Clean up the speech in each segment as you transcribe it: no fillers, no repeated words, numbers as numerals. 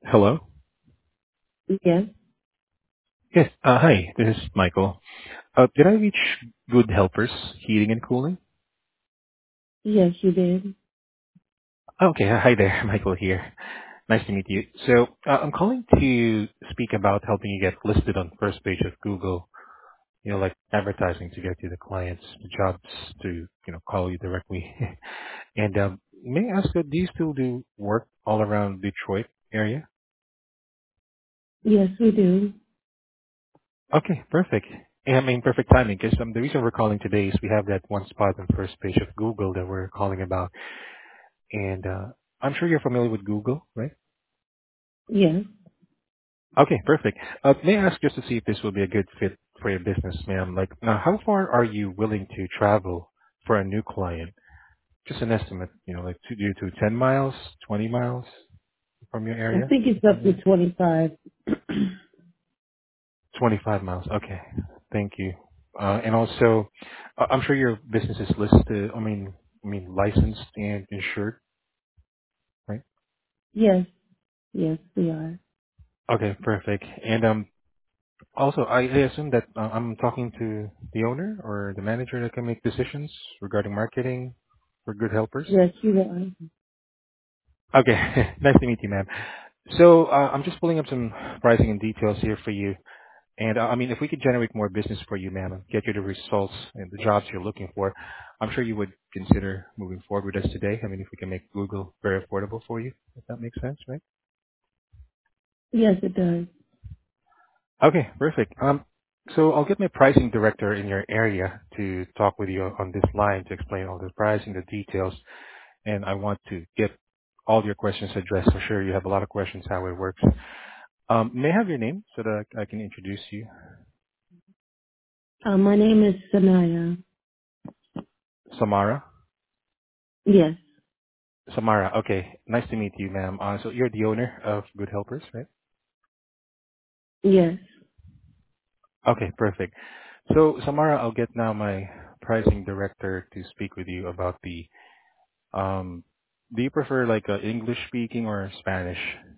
Hello? Yes, Yes. Hi, this is Michael. Did I reach Good Helpers Heating and Cooling? yes, you did. Okay. Hi there. Michael here. Nice to meet you. So, I'm calling to speak about helping you get listed on first page of Google, like advertising to get you the clients, the jobs to, call you directly. And may I ask, do you still do work all around Detroit area? Yes, we do. Okay, perfect. Yeah, I mean, perfect timing, because the reason we're calling today is we have that one spot on first page of Google that we're calling about. And I'm sure you're familiar with Google, right? Yes, Okay, perfect. May I ask just to see if this will be a good fit for your business, ma'am? Like, now, how far are you willing to travel for a new client? Just an estimate, like to do to 10 miles, 20 miles from your I area? think it's up to 25. 25 miles. Okay, thank you. And also, I'm sure your business is listed. I mean, licensed and insured, right? Yes, yes, we are. Okay, perfect. And also, I assume that I'm talking to the owner or the manager that can make decisions regarding marketing for Good Helpers. Yes, you are. Okay, nice to meet you, ma'am. So I'm just pulling up some pricing and details here for you. And I mean, if we could generate more business for you, ma'am, and get you the results and the jobs you're looking for, I'm sure you would consider moving forward with us today. I mean, if we can make Google very affordable for you, if that makes sense, right? Yes, it does. Okay, perfect. So I'll get my pricing director in your area to talk with you on this line to explain all the pricing, the details, and I want to get all your questions addressed. I'm sure you have a lot of questions how it works. May I have your name so that I can introduce you? My name is Sanaya. Samara? Yes, Samara, okay. Nice to meet you, ma'am. So you're the owner of Good Helpers, right? yes. Okay, perfect. So Samara, I'll get now my pricing director to speak with you about the do you prefer like English speaking or Spanish?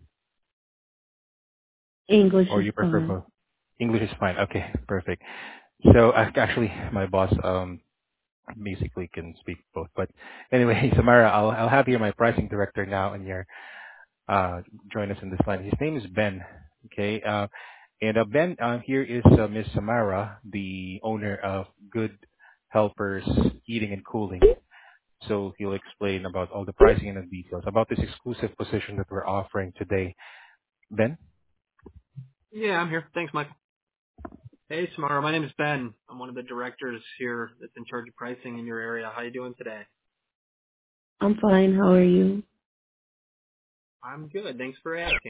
English Or is you prefer fine. both? English is fine. Okay, perfect. So actually my boss basically can speak both. But anyway, Samara, I'll have you my pricing director now and your join us in this line. His name is Ben. Okay. And Ben, here is Miss Samara, the owner of Good Helpers Eating and Cooling. So he'll explain about all the pricing and the details about this exclusive position that we're offering today. Ben? Yeah, I'm here. Thanks, Michael. Hey, Samara. My name is Ben. I'm one of the directors here that's in charge of pricing in your area. How you doing today? I'm fine. How are you? I'm good. Thanks for asking.